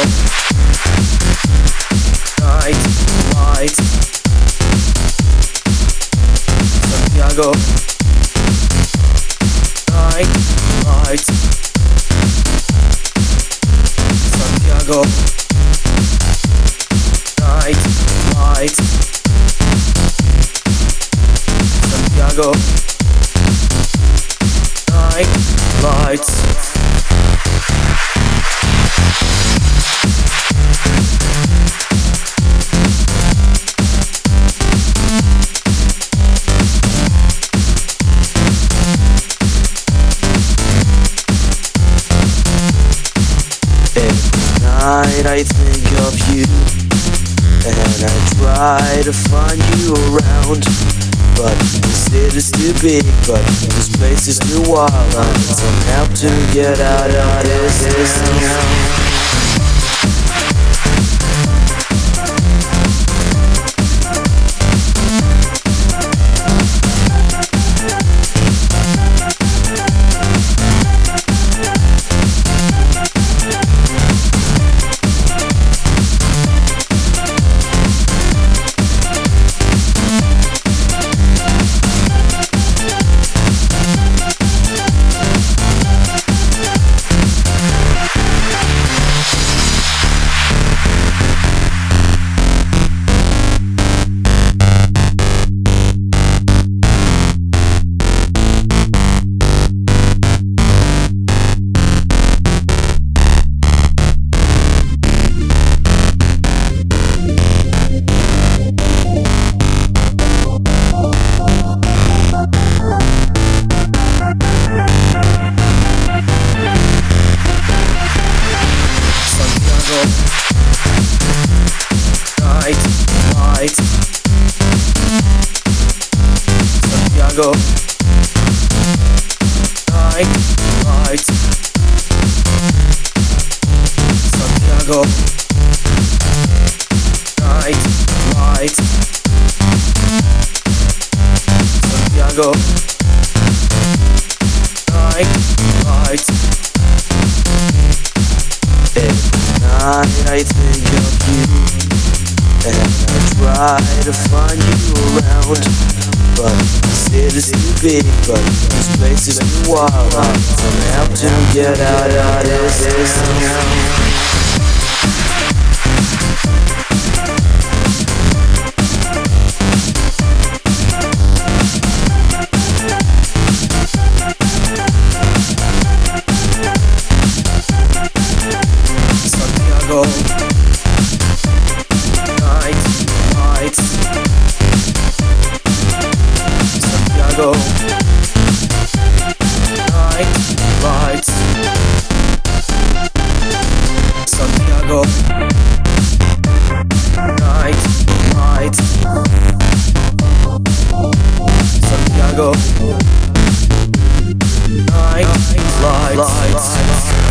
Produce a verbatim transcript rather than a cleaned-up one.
night lights, Santiago, night lights, Santiago, night lights, Santiago, night lights. Night I think of you, and I try to find you around, but the city's too big, but this place is too wild. I need some help to get out of this, this town. Night lights, Santiago, night lights, Santiago, night lights, Santiago, night lights. Every night I think of you, and I try to find you around, but the city's too big, but this place is too wild. I need some help to get out of this, this town. Santiago, night lights, Santiago, night lights, Santiago, night lights, Santiago, night lights.